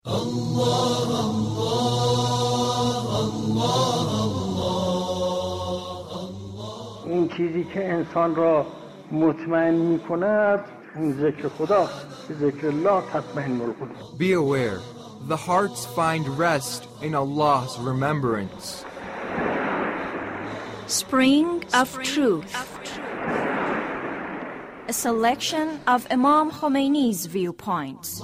اون چیزی که انسان را مطمئن می‌کند اون ذکر خداست. ذکر الله تطمئن القلوب. Be aware, the hearts find rest in Allah's remembrance. Spring of Truth. A selection of Imam Khomeini's viewpoints.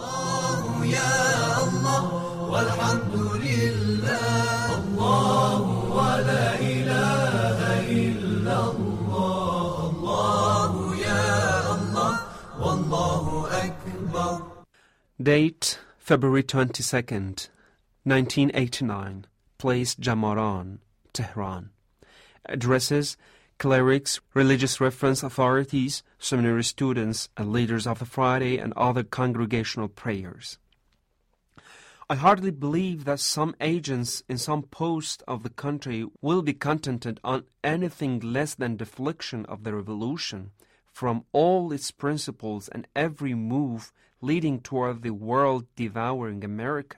Date February 22nd, 1989. Place Jamaran, Tehran. Addresses clerics, religious reference authorities, seminary students, and leaders of the Friday and other congregational prayers. I hardly believe that some agents in some post of the country will be contented on anything less than deflection of the revolution from all its principles and every move leading toward the world-devouring America.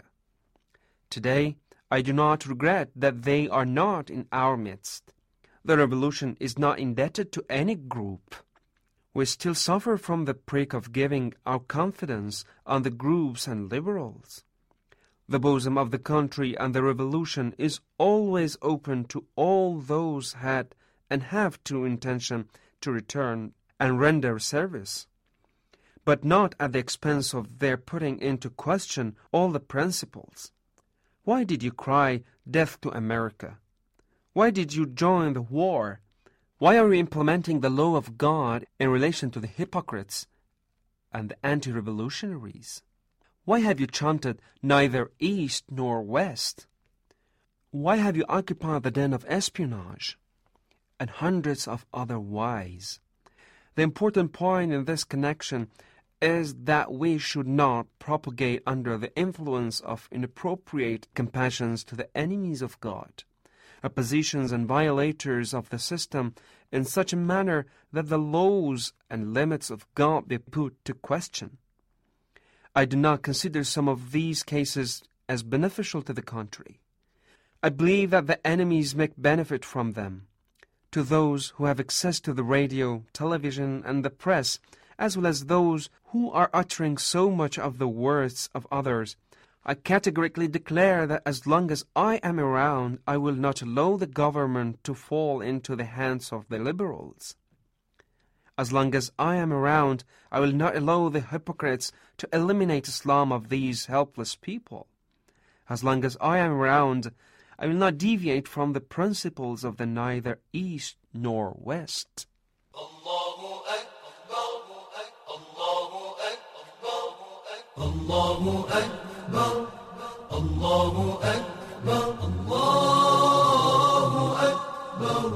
Today, I do not regret that they are not in our midst. The revolution is not indebted to any group. We still suffer from the prick of giving our confidence on the groups and liberals. The bosom of the country and the revolution is always open to all those had and have true intention to return and render service, but not at the expense of their putting into question all the principles. Why did you cry, "Death to America"? Why did you join the war? Why are you implementing the law of God in relation to the hypocrites and the anti-revolutionaries? Why have you chanted neither east nor west? Why have you occupied the den of espionage? And hundreds of other whys. The important point in this connection is that we should not propagate under the influence of inappropriate compassions to the enemies of God, oppositions and violators of the system in such a manner that the laws and limits of God be put to question. I do not consider some of these cases as beneficial to the country. I believe that the enemies make benefit from them. To those who have access to the radio, television, and the press, as well as those who are uttering so much of the words of others, I categorically declare that as long as I am around, I will not allow the government to fall into the hands of the liberals. As long as I am around, I will not allow the hypocrites to eliminate Islam of these helpless people. As long as I am around, I will not deviate from the principles of the neither East nor West. Allahu Akbar, Allahu Akbar, Allahu Akbar, Allahu Akbar, Allahu Akbar,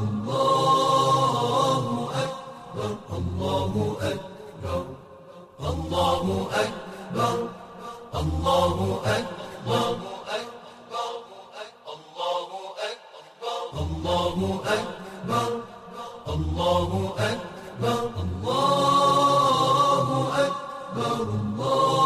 Allahu Akbar, Allahu Akbar, Allahu Akbar. Allahu Akbar, Allahu Akbar, Allahu Akbar, Allahu